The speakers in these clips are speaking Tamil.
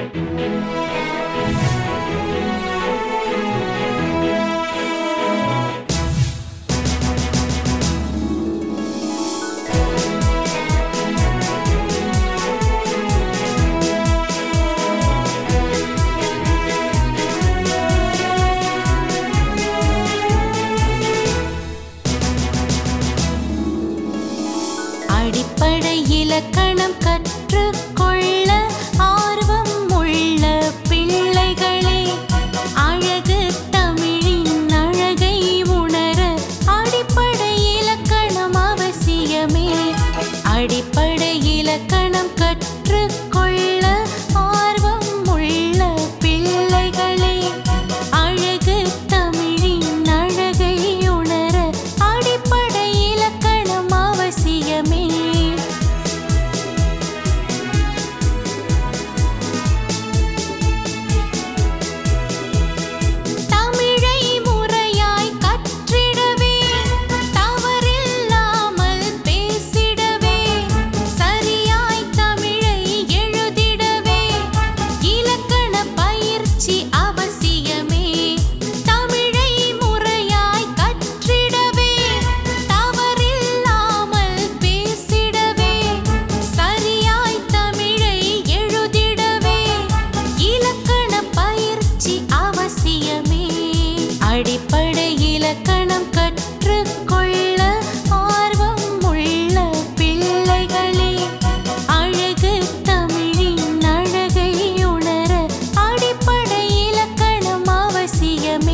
அடிப்படை இலக்கணம் கற்றுக்கொள்ள ஆர்வம் உள்ள பிள்ளைகளே, அழகு தமிழின் அழகை உணர அடிப்படை இலக்கணம் அவசியமே. அடிப்படை இலக்கணம் கற்றுக்கொள்ள ஆர்வம் உள்ள பிள்ளைகளே, அழகு தமிழின் அழகை உணர அடிப்படை இலக்கணம் அவசியமே. அடிப்படை இலக்கணம் கற்றுக்கொள்ள ஆர்வம் உள்ள பிள்ளைகளே, அழகு தமிழின் அழகை உணர அடிப்படை இலக்கணம் அவசியமே.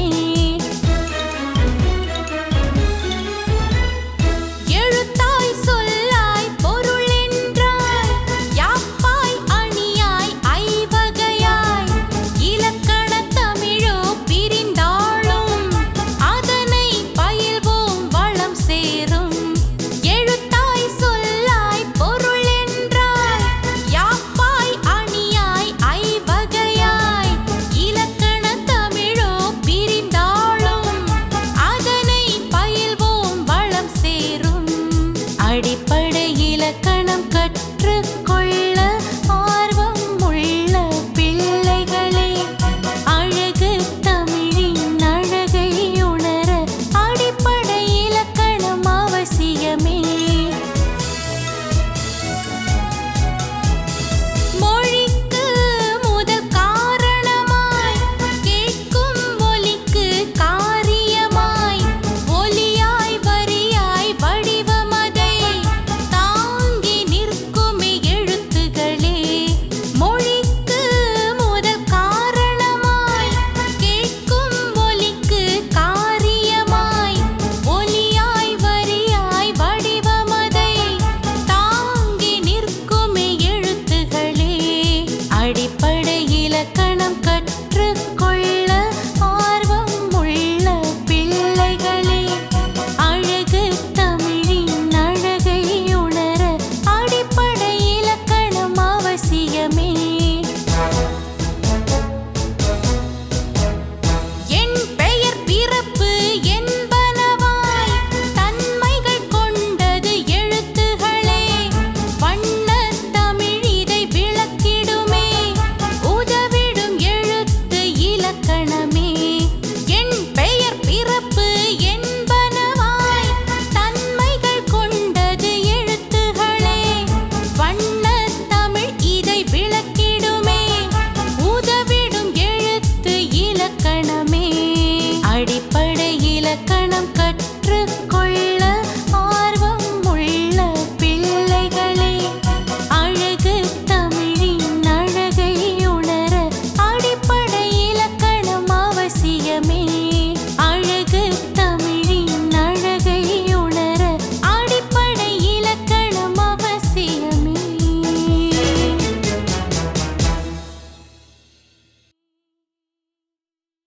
எழுத்தாய் சொல்லாய் பொருள் என்றாய், யாப்பாய் அணியாய் ஐவகையாய், இலக்கண தமிழோ பிரிந்தாளும் அதனை பயில்வோம் வளம் சேரும். எழுத்தாய் சொல்லாய் பொருள் என்றாய், யாப்பாய் அணியாய் ஐவகையாய், இலக்கண தமிழோ பிரிந்தாளும் அதனை பயில்வோம் வளம் சேரும். அடிப்படை இலக்கணம் கற்றுக்கொள்ள ஆர்வம் உள்ள பிள்ளைகளே, அழகு தமிழின் அழகை உணர அடிப்படை இலக்கணம் அவசியமே. மொழிக்கு முதல் காரணமாய், கேட்கும் ஒலிக்கு காரியமாய், ஒலியாய் வரியாய் வடிவமதை தாங்கி நிற்குமே எழுத்துகளே. மொழிக்கு முதல் காரணமாய், கேட்கும் ஒலிக்கு காரியமாய், ஒலியாய் வரியாய் வடிவமதை தாங்கி நிற்குமே எழுத்துகளே. அடிப்படை இலக்கணம்